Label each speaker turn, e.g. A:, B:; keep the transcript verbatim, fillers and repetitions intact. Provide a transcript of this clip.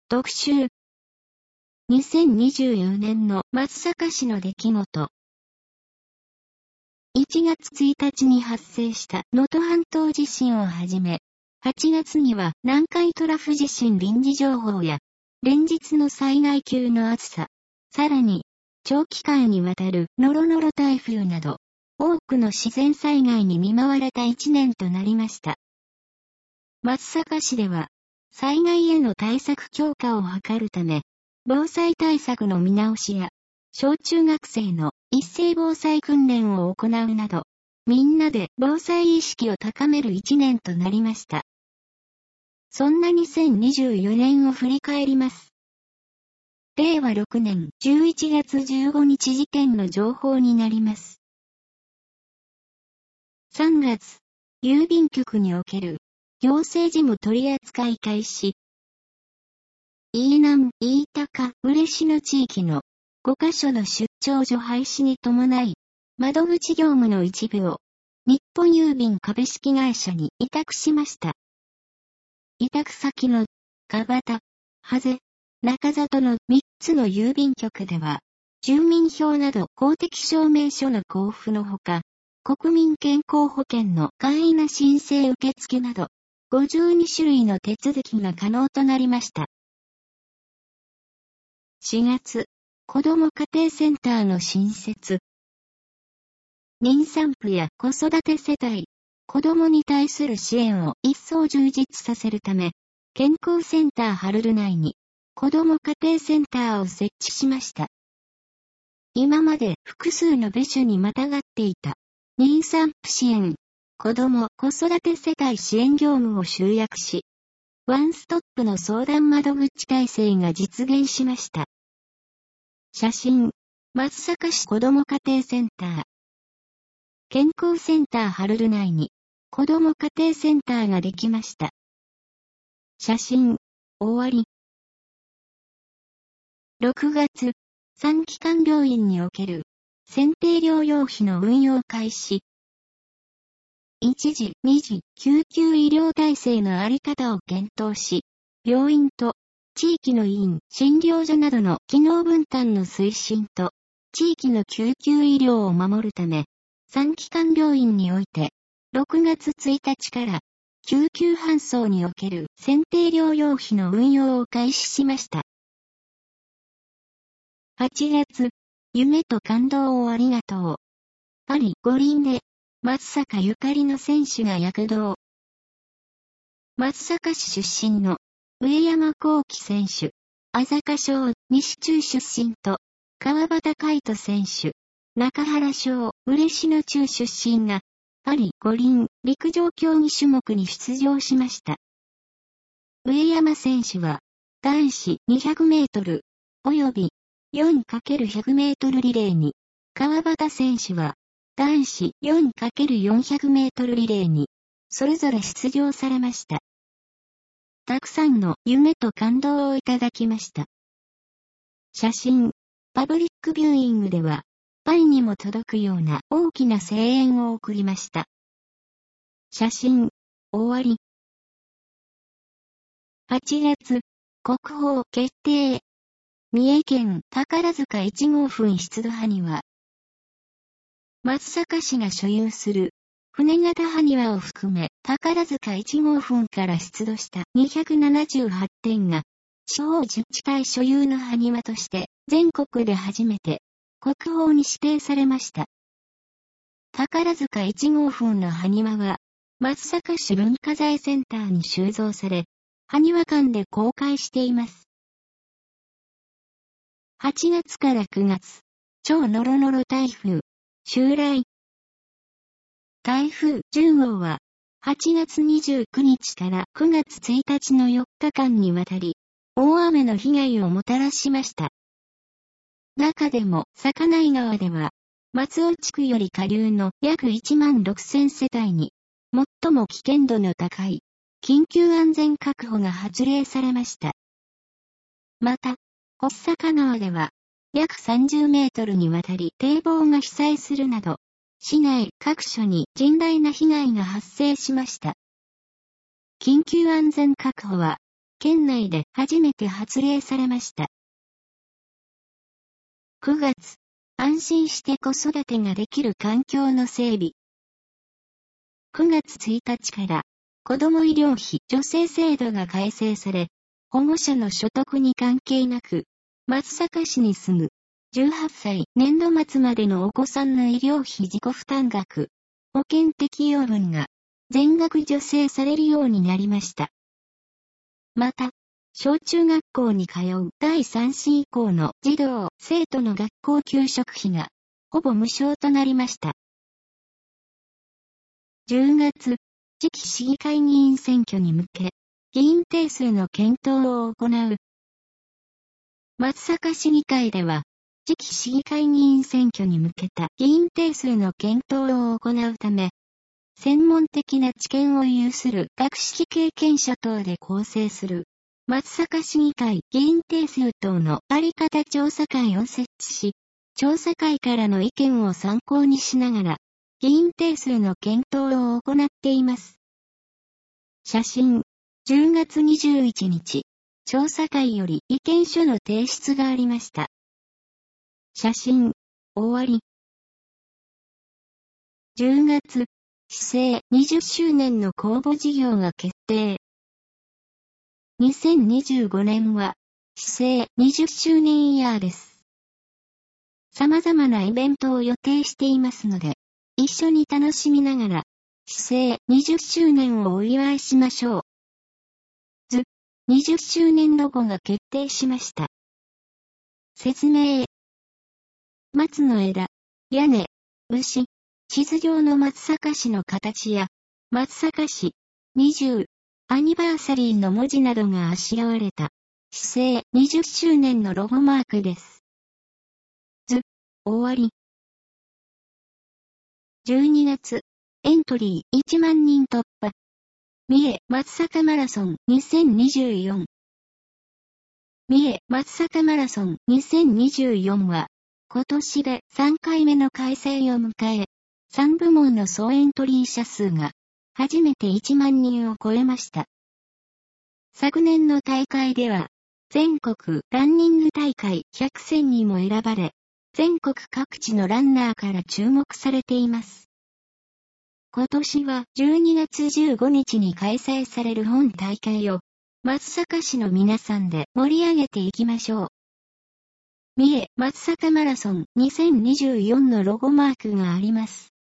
A: 特集。にせんにじゅうよねんの松阪市の出来事。いちがつついたちに発生した能登半島地震をはじめ、はちがつには南海トラフ地震臨時情報や、連日の災害級の暑さ、さらに、長期間にわたるノロノロ台風など、多くの自然災害に見舞われたいちねんとなりました。松阪市では、災害への対策強化を図るため、防災対策の見直しや、小中学生の一斉防災訓練を行うなど、みんなで防災意識を高めるいちねんとなりました。そんなにせんにじゅうよねんを振り返ります。れいわろくねんじゅういちがつじゅうごにち時点の情報になります。さんがつ、郵便局における行政事務取扱い開始。飯南、飯高、嬉野地域のごかしょの出張所廃止に伴い、窓口業務の一部を日本郵便株式会社に委託しました。委託先の蒲田、羽瀬、中里のみっつの郵便局では、住民票など公的証明書の交付のほか、国民健康保険の簡易な申請受付など、ごじゅうにしゅるいの手続きが可能となりました。しがつ、子ども家庭センターの新設。妊産婦や子育て世帯、子どもに対する支援を一層充実させるため、健康センターハルル内に、子ども家庭センターを設置しました。今まで複数の部署にまたがっていた、妊産婦支援、子ども子育て世帯支援業務を集約し、ワンストップの相談窓口体制が実現しました。写真、松阪市子ども家庭センター。健康センターハルル内に、子ども家庭センターができました。写真、終わり。ろくがつ、産基幹病院における、選定療養費の運用開始。いちじ、にじ、救急医療体制のあり方を検討し、病院と地域の医院、診療所などの機能分担の推進と、地域の救急医療を守るため、産基幹病院において、ろくがつついたちから、救急搬送における選定療養費の運用を開始しました。はちがつ、夢と感動をありがとう。パリ五輪で、松阪ゆかりの選手が躍動。松阪市出身の上山幸輝選手、朝霞賞西中出身と川端海人選手、中原賞嬉野中出身がパリ五輪陸上競技種目に出場しました。上山選手は男子にひゃくメートル及び よんかけるひゃくメートルリレーに、川端選手は男子 よんかけるよんひゃくメートルリレーに、それぞれ出場されました。たくさんの夢と感動をいただきました。写真、パブリックビューイングでは、パリにも届くような大きな声援を送りました。写真、終わり。はちがつ、国宝決定。三重県宝塚いちごうふん出土埴輪。松阪市が所有する船形埴輪を含め宝塚いちごうふんから出土したにひゃくななじゅうはってんが地方自治体所有の埴輪として全国で初めて国宝に指定されました。宝塚いちごうふんの埴輪は松阪市文化財センターに収蔵され、埴輪館で公開しています。はちがつからくがつ、超ノロノロ台風。襲来。台風じゅうごうは、はちがつにじゅうくにちからくがつついたちのよっかかんにわたり、大雨の被害をもたらしました。中でも、坂内川では、松尾地区より下流の約いちまんろくせんせたいに、最も危険度の高い、緊急安全確保が発令されました。また、細坂川では、約さんじゅうメートルにわたり堤防が被災するなど、市内各所に甚大な被害が発生しました。緊急安全確保は、 県内で初めて発令されました。くがつ、安心して子育てができる環境の整備。くがつついたちから、子ども医療費助成制度が改正され、保護者の所得に関係なく、松阪市に住む、じゅうはっさい年度末までのお子さんの医療費自己負担額、保険適用分が、全額助成されるようになりました。また、小中学校に通うだいさん子以降の児童・生徒の学校給食費が、ほぼ無償となりました。じゅうがつ、次期市議会議員選挙に向け、議員定数の検討を行う。松阪市議会では、次期市議会議員選挙に向けた議員定数の検討を行うため、専門的な知見を有する学識経験者等で構成する、松阪市議会議員定数等のあり方調査会を設置し、調査会からの意見を参考にしながら、議員定数の検討を行っています。写真、じゅうがつにじゅういちにち、調査会より意見書の提出がありました。写真、終わり。じゅうがつ、市政にじゅっしゅうねんの公募事業が決定。にせんにじゅうごねんは、市政にじゅっしゅうねんイヤーです。様々なイベントを予定していますので、一緒に楽しみながら、市政にじゅっしゅうねんをお祝いしましょう。図、にじゅっしゅうねんロゴが決定しました。説明。松の枝、屋根、牛、地図上の松阪市の形や、松阪市、にじゅう、アニバーサリーの文字などがあしらわれた、市政にじゅっしゅうねんのロゴマークです。図、終わり。じゅうにがつ、エントリーいちまんにん突破。三重松阪マラソンにせんにじゅうよん。三重松阪マラソンにせんにじゅうよんは、今年でさんかいめの開催を迎え、さんぶもんの総エントリー者数が、初めていちまんにんを超えました。昨年の大会では、全国ランニング大会ひゃくせんにも選ばれ、全国各地のランナーから注目されています。今年はじゅうにがつじゅうごにちに開催される本大会を、松阪市の皆さんで盛り上げていきましょう。三重松阪マラソンにせんにじゅうよんのロゴマークがあります。